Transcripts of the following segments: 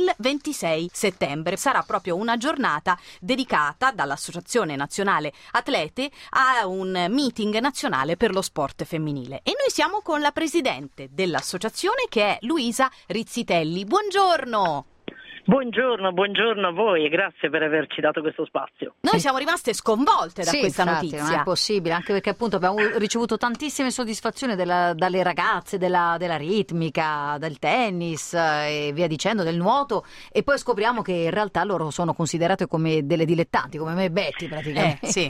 il 26 settembre. Sarà proprio una giornata dedicata dall'Associazione Nazionale Atlete a un meeting nazionale per lo sport femminile. E noi siamo con la presidente dell'associazione, che è Luisa Rizzitelli. Buongiorno! Buongiorno a voi e grazie per averci dato questo spazio. Noi siamo rimaste sconvolte da questa notizia. Non è possibile, anche perché appunto abbiamo ricevuto tantissime soddisfazioni dalle ragazze, della ritmica, del tennis e via dicendo, del nuoto, e poi scopriamo che in realtà loro sono considerate come delle dilettanti, come me e Betty praticamente. Sì,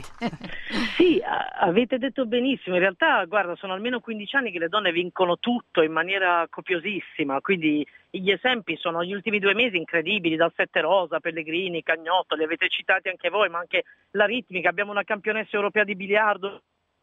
avete detto benissimo, in realtà guarda, sono almeno 15 anni che le donne vincono tutto in maniera copiosissima, quindi gli esempi sono gli ultimi 2 mesi incredibili, dal Sette Rosa, Pellegrini, Cagnotto, li avete citati anche voi, ma anche la ritmica, abbiamo una campionessa europea di biliardo.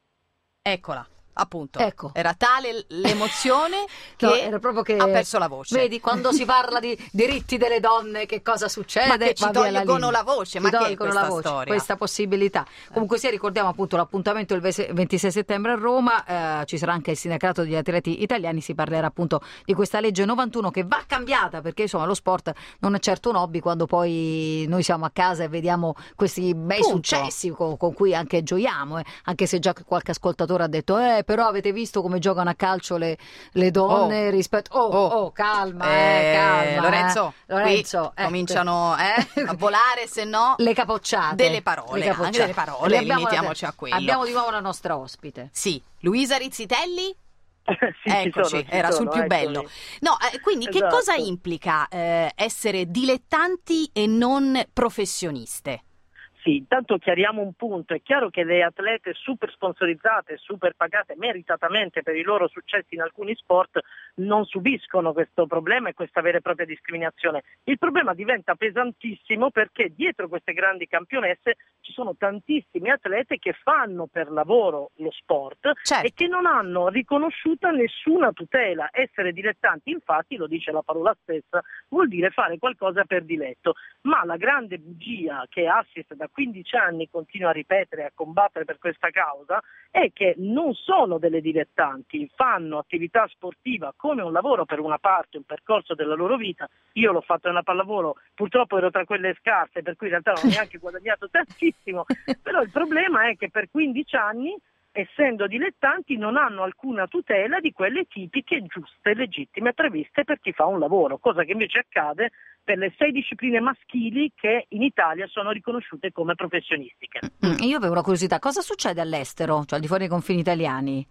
Eccola. Appunto, ecco. Era tale l'emozione che, era proprio che ha perso la voce. Vedi, quando si parla di diritti delle donne, che cosa succede? Ma che ci tolgono la voce, ma che è questa storia? Questa possibilità. Comunque sia, ricordiamo appunto l'appuntamento il 26 settembre a Roma, ci sarà anche il sindacato degli atleti italiani, si parlerà appunto di questa legge 91 che va cambiata, perché insomma lo sport non è certo un hobby, quando poi noi siamo a casa e vediamo questi bei successi con cui anche gioiamo, anche se già qualche ascoltatore ha detto però avete visto come giocano a calcio le donne rispetto... calma, Lorenzo, qui cominciano a volare, se no le capocciate, delle parole, anche delle parole, limitiamoci a quello. Abbiamo di nuovo la nostra ospite. Sì, Luisa Rizzitelli. Sì, eccoci, era sul più bello. No, quindi esatto. Che cosa implica essere dilettanti e non professioniste? Sì, intanto chiariamo un punto, è chiaro che le atlete super sponsorizzate, super pagate meritatamente per i loro successi in alcuni sport non subiscono questo problema e questa vera e propria discriminazione. Il problema diventa pesantissimo perché dietro queste grandi campionesse ci sono tantissimi atlete che fanno per lavoro lo sport, certo, e che non hanno riconosciuta nessuna tutela. Essere dilettanti, infatti, lo dice la parola stessa, vuol dire fare qualcosa per diletto, ma la grande bugia che Assist da 15 anni continua a ripetere e a combattere per questa causa è che non sono delle dilettanti, fanno attività sportiva come un lavoro, per una parte, un percorso della loro vita. Io l'ho fatto nella pallavolo, purtroppo ero tra quelle scarse, per cui in realtà non ho neanche guadagnato tantissimo, però il problema è che per 15 anni, essendo dilettanti, non hanno alcuna tutela di quelle tipiche, giuste, legittime, previste per chi fa un lavoro, cosa che invece accade per le 6 discipline maschili che in Italia sono riconosciute come professionistiche. Io avevo una curiosità, cosa succede all'estero, cioè al di fuori dei confini italiani?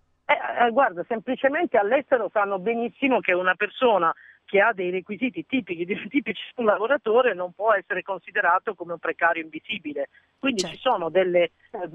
Guarda, semplicemente all'estero sanno benissimo che una persona che ha dei requisiti tipici di un lavoratore non può essere considerato come un precario invisibile. Quindi ci sono delle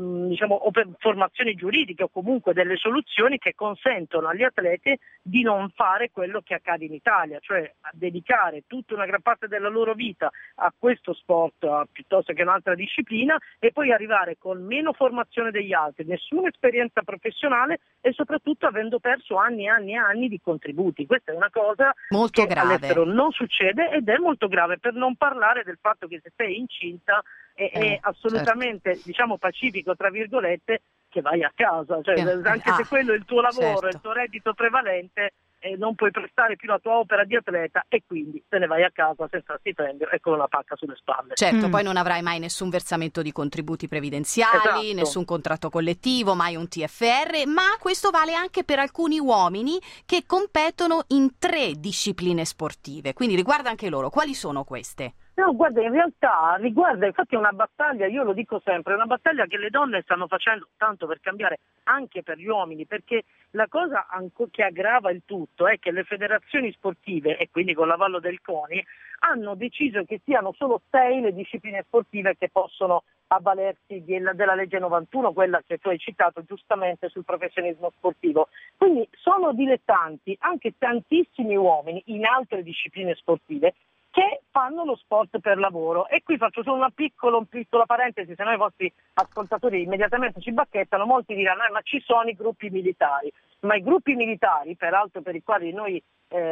formazioni giuridiche o comunque delle soluzioni che consentono agli atleti di non fare quello che accade in Italia, cioè a dedicare tutta una gran parte della loro vita a questo sport piuttosto che un'altra disciplina, e poi arrivare con meno formazione degli altri, nessuna esperienza professionale e soprattutto avendo perso anni e anni e anni di contributi. Questa è una cosa molto che grave. All'estero non succede, ed è molto grave, per non parlare del fatto che se sei incinta è assolutamente, certo, pacifico, tra virgolette, che vai a casa, cioè, anche se quello è il tuo lavoro, certo, il tuo reddito prevalente, non puoi prestare più la tua opera di atleta e quindi te ne vai a casa senza stipendio e con una pacca sulle spalle. Certo, poi non avrai mai nessun versamento di contributi previdenziali, esatto, nessun contratto collettivo, mai un TFR, ma questo vale anche per alcuni uomini che competono in 3 discipline sportive, quindi riguarda anche loro. Quali sono queste? No, guarda, in realtà riguarda, infatti è una battaglia, io lo dico sempre, è una battaglia che le donne stanno facendo tanto per cambiare anche per gli uomini, perché la cosa che aggrava il tutto è che le federazioni sportive, e quindi con l'avallo del CONI, hanno deciso che siano solo 6 le discipline sportive che possono avvalersi della legge 91, quella che tu hai citato giustamente sul professionismo sportivo. Quindi sono dilettanti anche tantissimi uomini in altre discipline sportive che fanno lo sport per lavoro. E qui faccio solo una piccola parentesi, se no i vostri ascoltatori immediatamente ci bacchettano. Molti diranno ma ci sono i gruppi militari, ma i gruppi militari, peraltro per i quali noi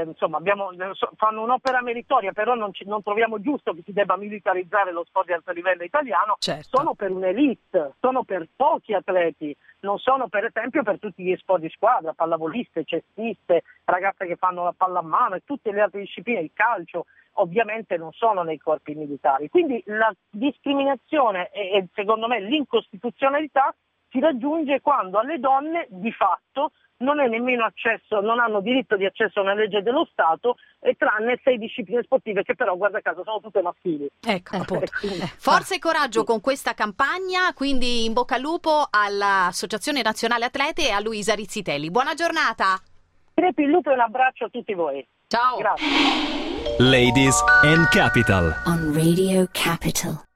fanno un'opera meritoria, però non troviamo giusto che si debba militarizzare lo sport di alto livello italiano, certo, sono per un'elite, sono per pochi atleti, non sono per esempio per tutti gli sport di squadra, pallavoliste, cestiste, ragazze che fanno la pallamano e tutte le altre discipline, il calcio. ovviamente non sono nei corpi militari. Quindi la discriminazione e secondo me l'incostituzionalità si raggiunge quando alle donne di fatto non è nemmeno accesso, non hanno diritto di accesso a una legge dello Stato, tranne 6 discipline sportive che però, guarda caso, sono tutte maschili. Ecco, appunto. Forza e coraggio con questa campagna, quindi in bocca al lupo all'Associazione Nazionale Atlete e a Luisa Rizzitelli. Buona giornata! Crepi il lupo e un abbraccio a tutti voi. Ciao! Grazie. Ladies and Capital on Radio Capital.